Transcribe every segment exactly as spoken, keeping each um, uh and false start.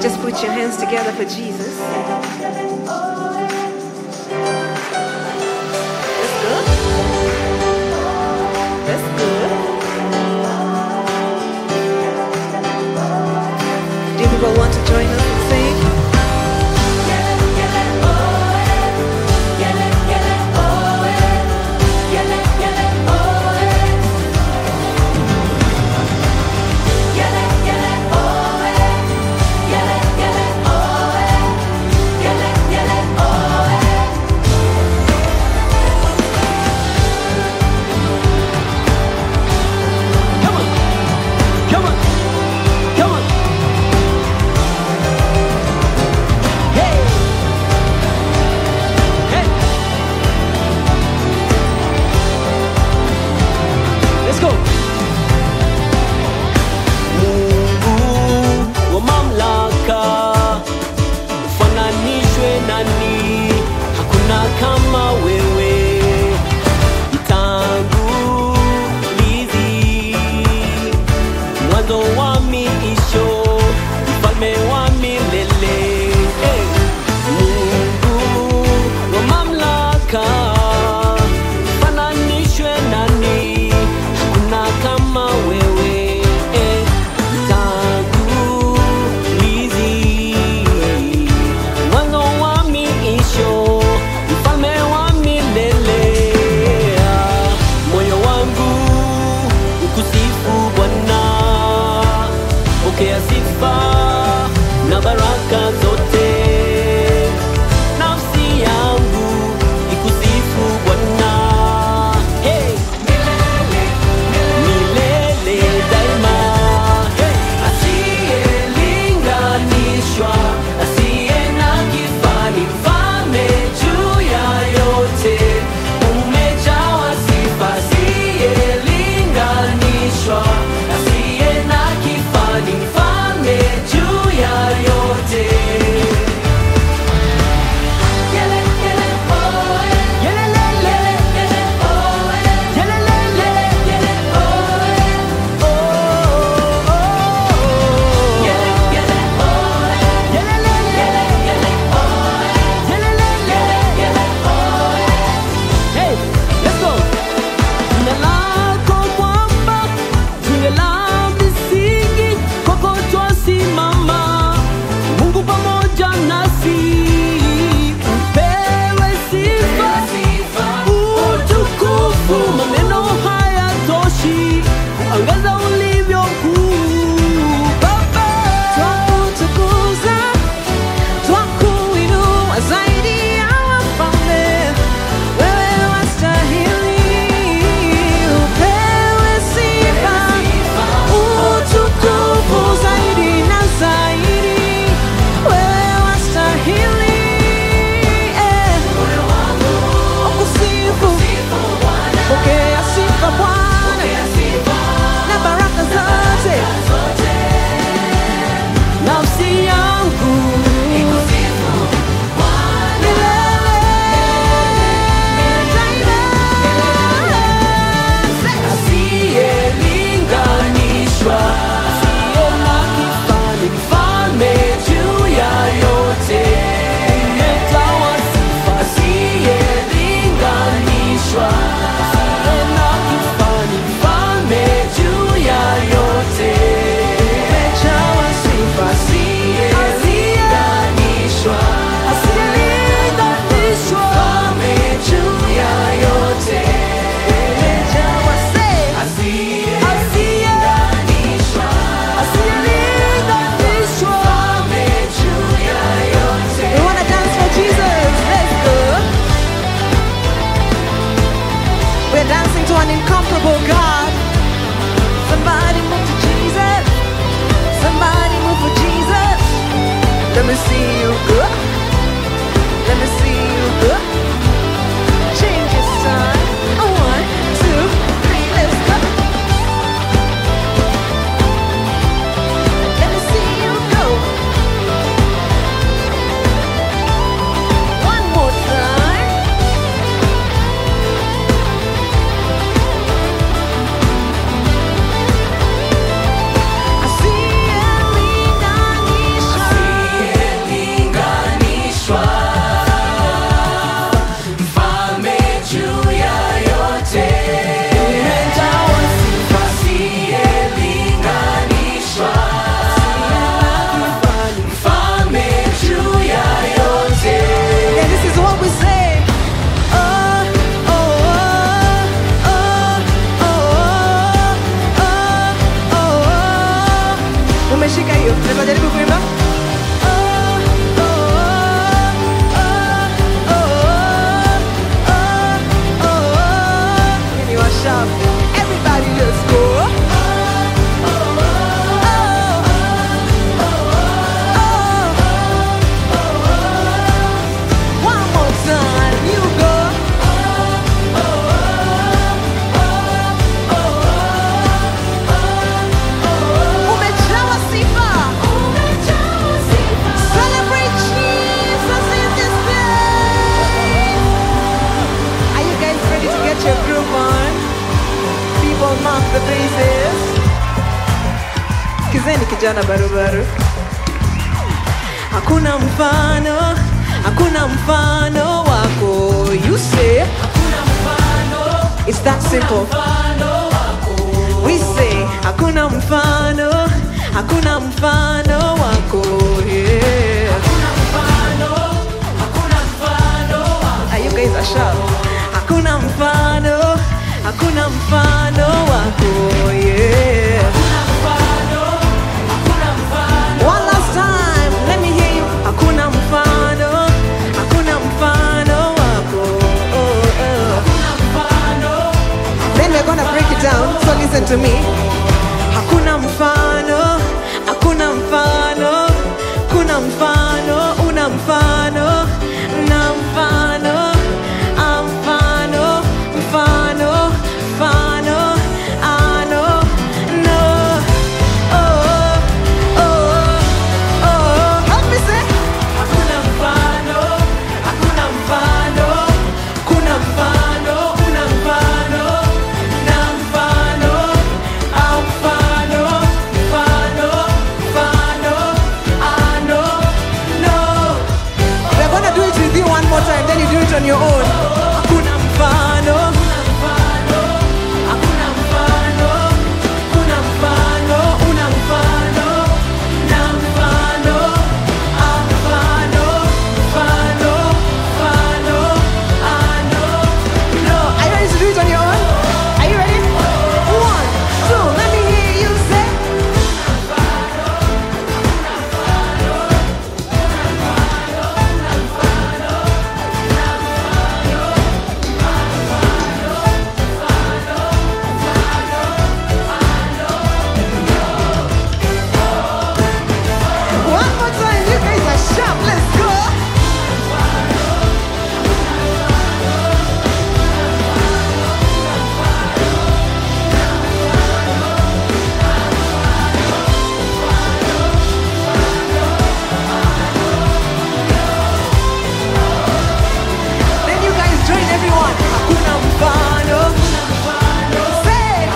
Just put your hands together for Jesus. That's good. That's good. Do people want to join us and sing? Baraka Tunaweza jaribu kuimba? Mimi wa sharp. Everybody let's go. One more time, you go. Umejawa sifa. Celebrate Jesus in this place. Are you guys ready to get your groove on? People mark the bases. Kizeni kijana barubaru. Hakuna mfano, hakuna mfano wako. You say, hakuna mfano. It's that simple. We say, hakuna mfano, hakuna mfano wako. Yeah. Ah, you guys are sharp. Hakuna mfano, hakuna mfano wako. Yeah. One last time, let me hear you. Hakuna mfano, hakuna mfano wako. Oh, oh. Then we're gonna break it down, so listen to me. Hakuna mfano, hakuna mfano, kuna mfano, una mfano, na mfano, a mfano, mfano, mfano, ano, no. Oh, oh, oh. Help me say. Hakuna mfano, hakuna mfano, kuna mfano, una mfano, na mfano, a mfano, mfano, mfano, ano, no. We're gonna do it with you one more time, then you do it on your own. Hakuna mfano, hakuna mfano, kuna mfano, una mfano, na mfano, a mfano, mfano, mfano, ano, no. Are you ready to do it on your own? Are you ready? One, two, let me hear you say. One more time, you guys are sharp. Let's go. Then you guys join everyone. Hakuna mfano. Say.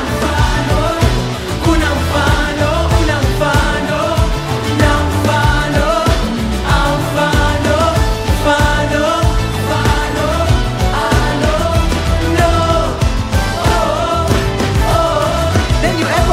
Kuna mfano, una mfano, na mfano, a mfano, mfano, mfano, ano, no. Oh, oh. Then you ever